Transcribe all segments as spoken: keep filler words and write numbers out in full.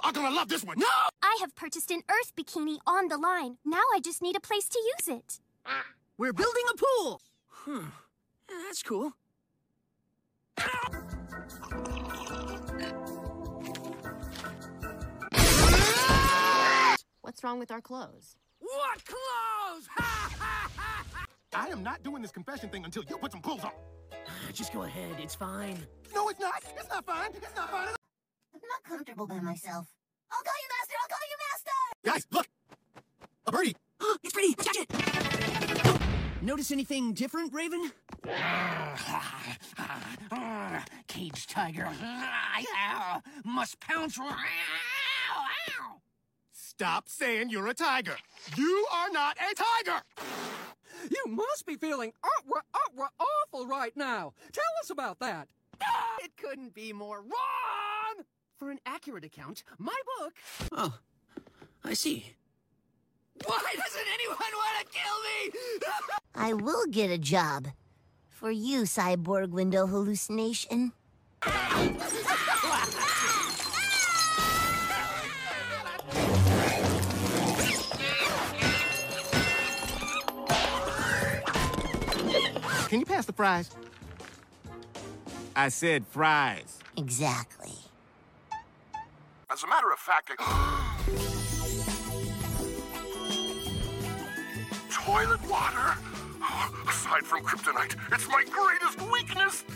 are gonna love this one. No! I have purchased an Earth bikini on the line. Now I just need a place to use it. We're building a pool. Hmm. Yeah, that's cool. What's wrong with our clothes? What clothes? I am not doing this confession thing until you put some clothes on. Just go ahead. It's fine. No, it's not. It's not fine. It's not fine. I'm not comfortable by myself. I'll call you master! I'll call you master! Guys, look! A birdie! It's pretty! Catch it! Notice anything different, Raven? Caged tiger. Must pounce. Stop saying you're a tiger. You are not a tiger! You must be feeling uh, uh, awful right now. Tell us about that. It couldn't be more wrong! For an accurate account, my book... Oh, I see. Why doesn't anyone want to kill me? I will get a job. For you, cyborg window hallucination. Can you pass the fries? I said fries. Exactly. As a matter of fact, toilet water? Aside from kryptonite, it's my greatest weakness!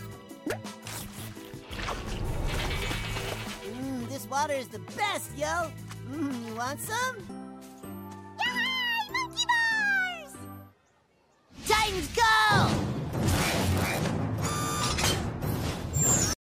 Mmm, this water is the best, yo! Mmm, you want some? Yay! Monkey bars! Titans go!